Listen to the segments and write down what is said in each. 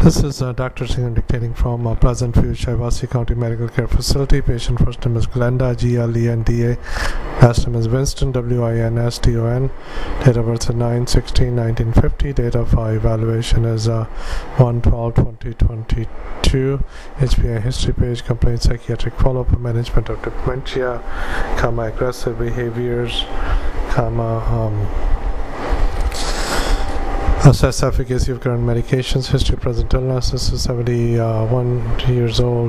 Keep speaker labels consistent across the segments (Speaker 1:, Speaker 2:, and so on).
Speaker 1: This is Dr. Singh dictating from Pleasant View, Shiawassee County Medical Care Facility. Patient first name is Glenda, Glenda. Last name is Winston, Winston. Date of birth is 9/16/1950. Date of evaluation is 1/12/2022. HPI history page, complaint psychiatric follow-up, management of dementia, aggressive behaviors, assess efficacy of current medications, history of present illness. This is 71 years old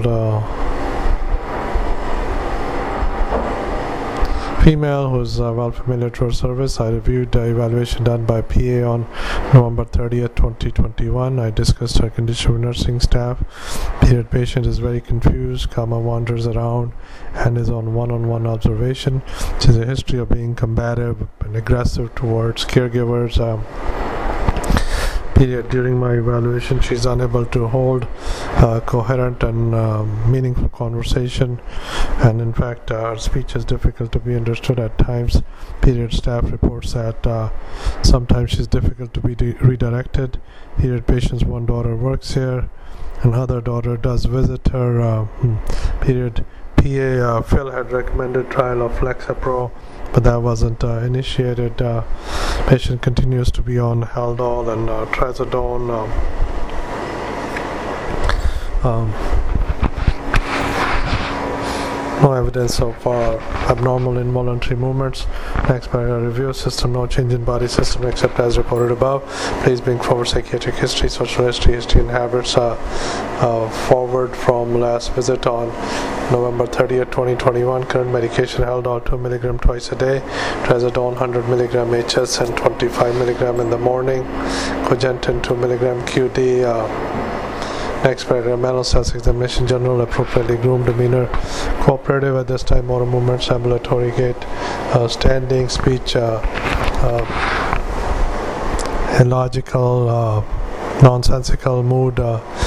Speaker 1: female who is well familiar to our service. I reviewed the evaluation done by PA on November 30th, 2021. I discussed her condition with nursing staff. Period patient is very confused, wanders around and is on one-on-one observation. She has a history of being combative and aggressive towards caregivers. Period. During my evaluation, she's unable to hold coherent and meaningful conversation, and in fact her speech is difficult to be understood at times. Period. Staff reports that sometimes she's difficult to be redirected. Period. Patient's one daughter works here, and other daughter does visit her. Period. PA Phil had recommended trial of Lexapro, but that wasn't initiated. Patient continues to be on Haldol and Trazodone. No evidence of abnormal involuntary movements. Next paragraph, review system, no change in body system except as reported above. Please bring forward psychiatric history, social history and habits forward from last visit on November 30th, 2021. Current medication Haldol 2 mg twice a day, Trazodone 100 mg HS and 25 mg in the morning, Cogentin 2 mg QD. Next paragraph, mental self-examination, general, appropriately groomed demeanor, cooperative at this time, motor movements, ambulatory gait, standing, speech, illogical, nonsensical, mood,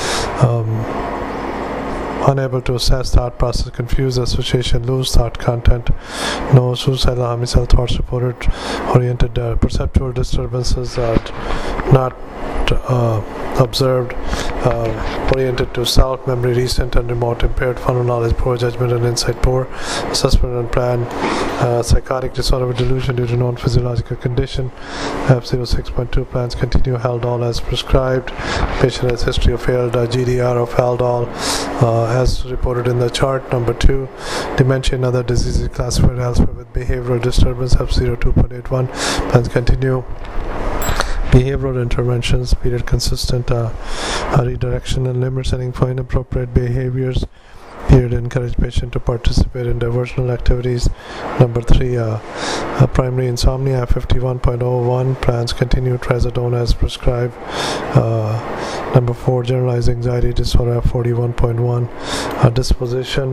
Speaker 1: unable to assess thought process, confused association, loose thought content, no suicidal, homicidal thoughts reported, oriented, perceptual disturbances not observed, oriented to self, memory recent and remote, impaired, funnel knowledge, poor judgment and insight, poor assessment and plan, psychotic disorder with delusion due to non-physiological condition. F06.2 plans continue Haldol as prescribed. Patient has history of failed GDR of Haldol as reported in the chart. Number 2, dementia and other diseases classified elsewhere with behavioral disturbance. F02.81 plans continue. Behavioral interventions, period, consistent redirection and limit setting for inappropriate behaviors. Period, encourage patient to participate in diversional activities. Number 3, primary insomnia, 51.01 plans continue Trazodone as prescribed. Number 4, generalized anxiety disorder, 41.1 disposition.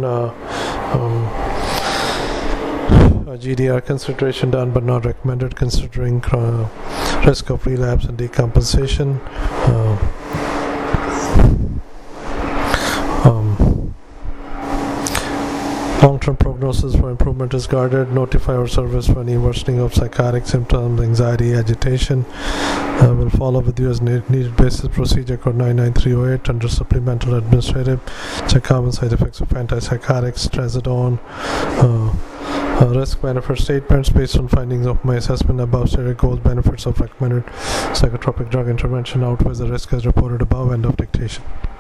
Speaker 1: GDR consideration done but not recommended, considering risk of relapse and decompensation. Long-term prognosis for improvement is guarded. Notify our service for any worsening of psychotic symptoms, anxiety, agitation. Will follow with you as needed basis. Procedure code 99308 under supplemental administrative. Check common side effects of antipsychotics, Trazodone. Risk benefit statements based on findings of my assessment above stated goals. Benefits of recommended psychotropic drug intervention outweighs the risk as reported above. End of dictation.